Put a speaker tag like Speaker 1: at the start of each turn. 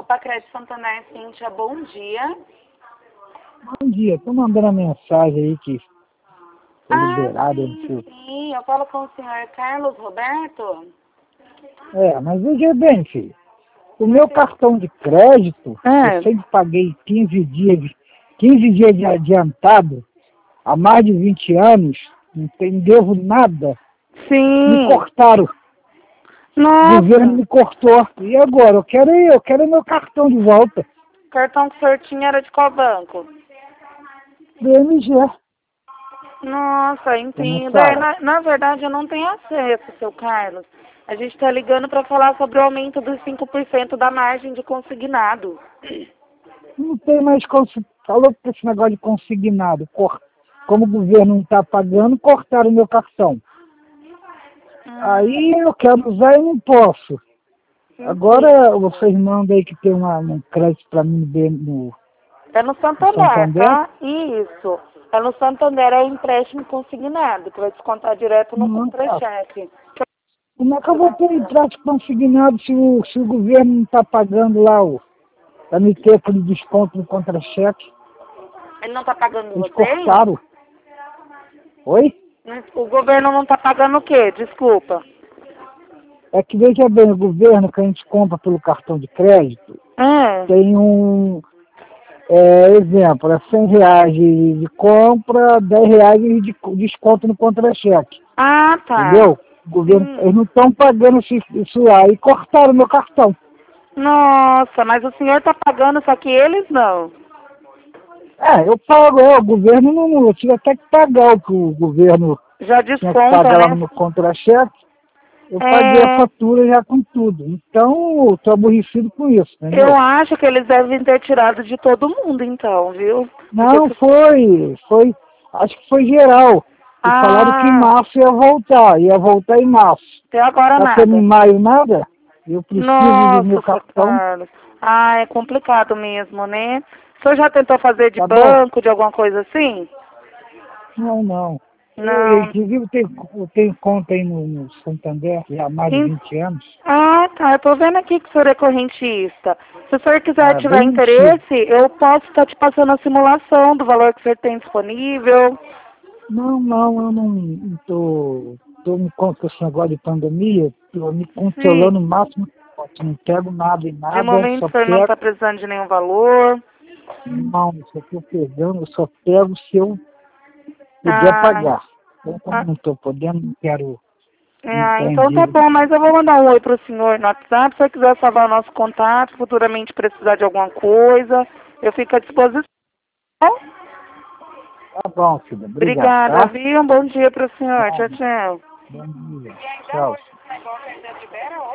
Speaker 1: Pacred Santander, Cíntia, bom dia.
Speaker 2: Bom dia, estou mandando a mensagem aí que foi liberada.
Speaker 1: Sim, eu falo com o senhor Carlos Roberto.
Speaker 2: Mas veja bem, filho, o meu cartão de crédito, eu sempre paguei 15 dias de adiantado, há mais de 20 anos, não devo nada.
Speaker 1: Sim.
Speaker 2: Me cortaram.
Speaker 1: Nossa.
Speaker 2: O governo me cortou. E agora? Eu quero meu cartão de volta.
Speaker 1: O cartão que o senhor tinha era de qual banco?
Speaker 2: Do MG.
Speaker 1: Nossa, entendo. Na verdade, eu não tenho acesso, seu Carlos. A gente está ligando para falar sobre o aumento dos 5% da margem de consignado.
Speaker 2: Não tem mais falou que esse negócio de consignado. Como o governo não está pagando, cortaram o meu cartão. Aí eu quero usar e não posso. Agora vocês mandam aí que tem um crédito para mim no
Speaker 1: É no Santander, tá? Isso. É no Santander, é o empréstimo consignado, que vai descontar direto no contra-cheque.
Speaker 2: Como é que eu vou ter empréstimo consignado se o governo não está pagando lá para me ter aquele desconto no contra-cheque?
Speaker 1: Ele não está pagando
Speaker 2: Eles
Speaker 1: você?
Speaker 2: Cortaram. Oi?
Speaker 1: O governo não está pagando o quê? Desculpa.
Speaker 2: É que veja bem, o governo que a gente compra pelo cartão de crédito tem exemplo, é R$100 de compra, R$10 de desconto no contra-cheque.
Speaker 1: Ah, tá.
Speaker 2: Entendeu? O governo, eles não estão pagando isso lá e cortaram meu cartão.
Speaker 1: Nossa, mas o senhor está pagando, só que eles não.
Speaker 2: Eu pago, o governo não, eu tive até que pagar o que o governo
Speaker 1: já
Speaker 2: tinha que
Speaker 1: desconta,
Speaker 2: pagar lá
Speaker 1: né?
Speaker 2: no contra-cheque. Eu paguei a fatura já com tudo. Então, eu tô aborrecido com isso, entendeu?
Speaker 1: Eu acho que eles devem ter tirado de todo mundo, então, viu?
Speaker 2: Não, acho que foi geral. E falaram que em março ia voltar em março.
Speaker 1: Até agora
Speaker 2: Tá tendo em maio nada? Eu preciso do meu cartão.
Speaker 1: Carlos. É complicado mesmo, né? O senhor já tentou fazer de
Speaker 2: Tá
Speaker 1: banco,
Speaker 2: bom?
Speaker 1: de alguma coisa assim?
Speaker 2: Não.
Speaker 1: Não.
Speaker 2: Inclusive, eu tenho conta aí no Santander há mais de 20 anos.
Speaker 1: Ah, tá. Eu tô vendo aqui que o senhor é correntista. Se o senhor tiver
Speaker 2: Bem
Speaker 1: interesse, eu posso estar te passando a simulação do valor que o senhor tem disponível.
Speaker 2: Não, eu não tô me contra esse negócio de pandemia, tô me controlando o máximo que posso, não pego nada em nada,
Speaker 1: De momento o senhor não está precisando de nenhum valor.
Speaker 2: Não, só estou pegando, eu só pego se eu puder pagar. Então, como não estou podendo, não quero.
Speaker 1: Então tá bom, mas eu vou mandar um oi pro senhor no WhatsApp, se você quiser salvar o nosso contato, futuramente precisar de alguma coisa, eu fico à disposição.
Speaker 2: Tá bom, filha.
Speaker 1: Obrigada,
Speaker 2: tá?
Speaker 1: viu? Um bom dia pro senhor. Tchau, tchau.
Speaker 2: Bom dia. Tchau.